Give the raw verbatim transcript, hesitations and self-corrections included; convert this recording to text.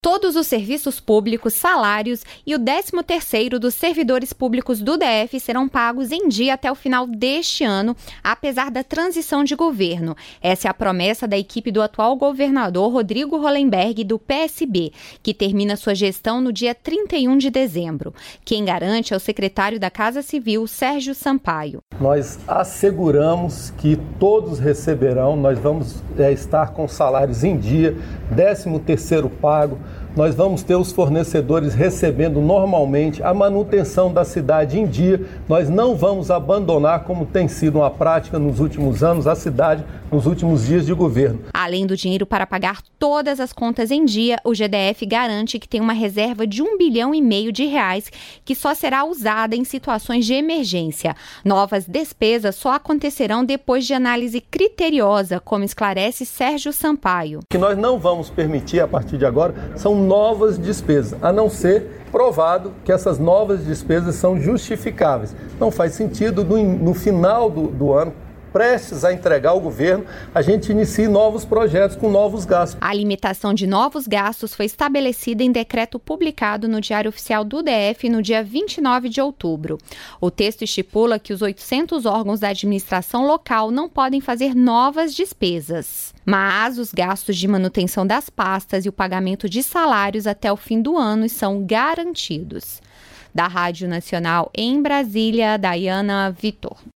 Todos os serviços públicos, salários e o décimo terceiro dos servidores públicos do D F serão pagos em dia até o final deste ano, apesar da transição de governo. Essa é a promessa da equipe do atual governador Rodrigo Hollenberg, do P S B, que termina sua gestão no dia trinta e um de dezembro. Quem garante é o secretário da Casa Civil, Sérgio Sampaio. Nós asseguramos que todos receberão, nós vamos é, estar com salários em dia, décimo terceiro pago. Nós vamos ter os fornecedores recebendo normalmente a manutenção da cidade em dia. Nós não vamos abandonar, como tem sido uma prática nos últimos anos, a cidade nos últimos dias de governo. Além do dinheiro para pagar todas as contas em dia, o G D F garante que tem uma reserva de um bilhão e meio de reais que só será usada em situações de emergência. Novas despesas só acontecerão depois de análise criteriosa, como esclarece Sérgio Sampaio. O que nós não vamos permitir a partir de agora são novas despesas, a não ser provado que essas novas despesas são justificáveis. Não faz sentido no, no final do, do ano, prestes a entregar ao governo, a gente inicie novos projetos com novos gastos. A limitação de novos gastos foi estabelecida em decreto publicado no Diário Oficial do D F no dia vinte e nove de outubro. O texto estipula que os oitocentos órgãos da administração local não podem fazer novas despesas, mas os gastos de manutenção das pastas e o pagamento de salários até o fim do ano são garantidos. Da Rádio Nacional em Brasília, Daiana Vitor.